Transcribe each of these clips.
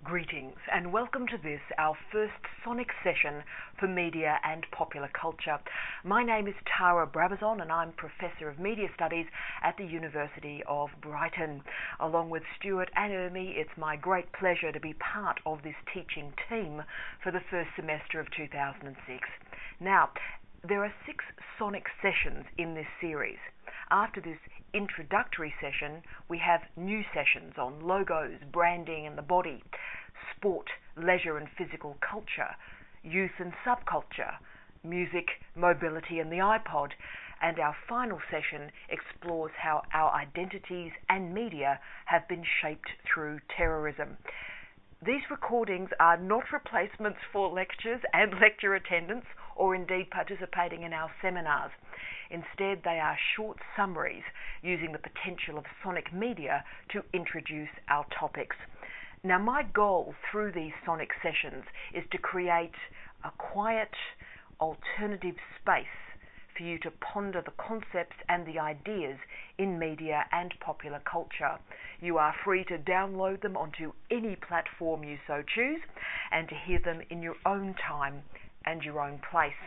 Greetings and welcome to this, our first sonic session for media and popular culture. My name is Tara Brabazon and I'm Professor of Media Studies at the University of Brighton. Along with Stuart and Ermi, it's my great pleasure to be part of this teaching team for the first semester of 2006. Now, there are 6 sonic sessions in this series. After this introductory session, we have new sessions on logos, branding and the body, sport, leisure and physical culture, youth and subculture, music, mobility and the iPod, and our final session explores how our identities and media have been shaped through terrorism. These recordings are not replacements for lectures and lecture attendance or indeed participating in our seminars. Instead, they are short summaries using the potential of sonic media to introduce our topics. Now, my goal through these sonic sessions is to create a quiet, alternative space for you to ponder the concepts and the ideas in media and popular culture. You are free to download them onto any platform you so choose and to hear them in your own time and your own place.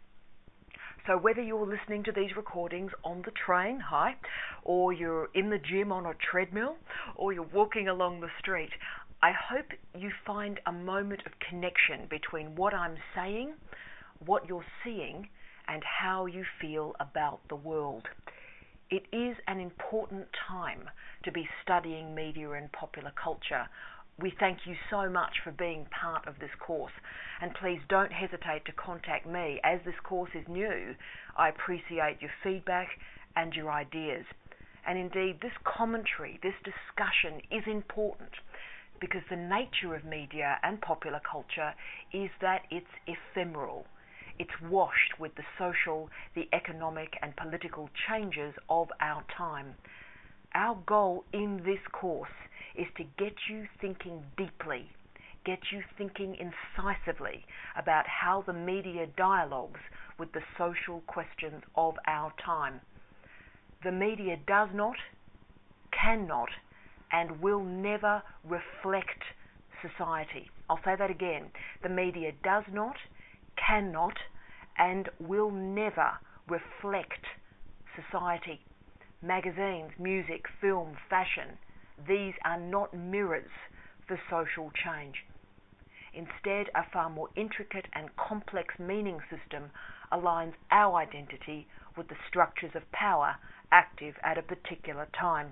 So whether you're listening to these recordings on the train, or you're in the gym on a treadmill, or you're walking along the street, I hope you find a moment of connection between what I'm saying, what you're seeing, and how you feel about the world. It is an important time to be studying media and popular culture. We thank you so much for being part of this course, and please don't hesitate to contact me as this course is new. I appreciate your feedback and your ideas. And indeed, this commentary, this discussion is important because the nature of media and popular culture is that it's ephemeral. It's washed with the social, the economic and political changes of our time. Our goal in this course is to get you thinking deeply, get you thinking incisively about how the media dialogues with the social questions of our time. The media does not, cannot, and will never reflect society. I'll say that again. The media does not, cannot, and will never reflect society. Magazines, music, film, fashion, these are not mirrors for social change. Instead, a far more intricate and complex meaning system aligns our identity with the structures of power active at a particular time.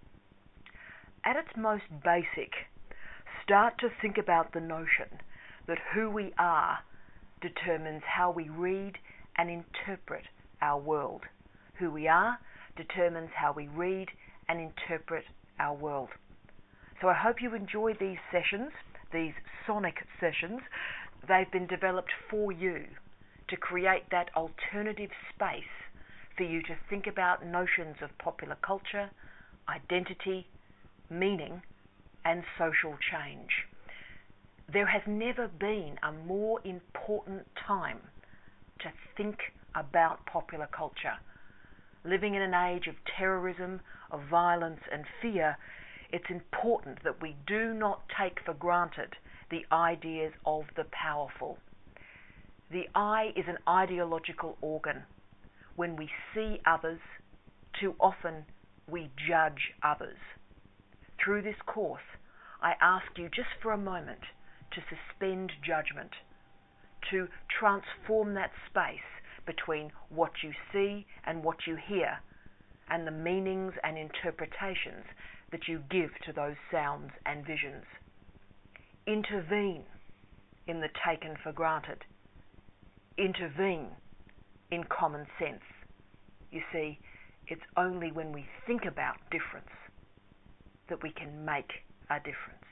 At its most basic, start to think about the notion that who we are determines how we read and interpret our world. Who we are determines how we read and interpret our world. So I hope you enjoy these sessions, these sonic sessions. They've been developed for you to create that alternative space for you to think about notions of popular culture, identity, meaning, and social change. There has never been a more important time to think about popular culture. Living in an age of terrorism, of violence and fear, it's important that we do not take for granted the ideas of the powerful. The eye is an ideological organ. When we see others, too often we judge others. Through this course, I ask you just for a moment to suspend judgment, to transform that space between what you see and what you hear, and the meanings and interpretations that you give to those sounds and visions. Intervene in the taken for granted. Intervene in common sense. You see, it's only when we think about difference that we can make a difference.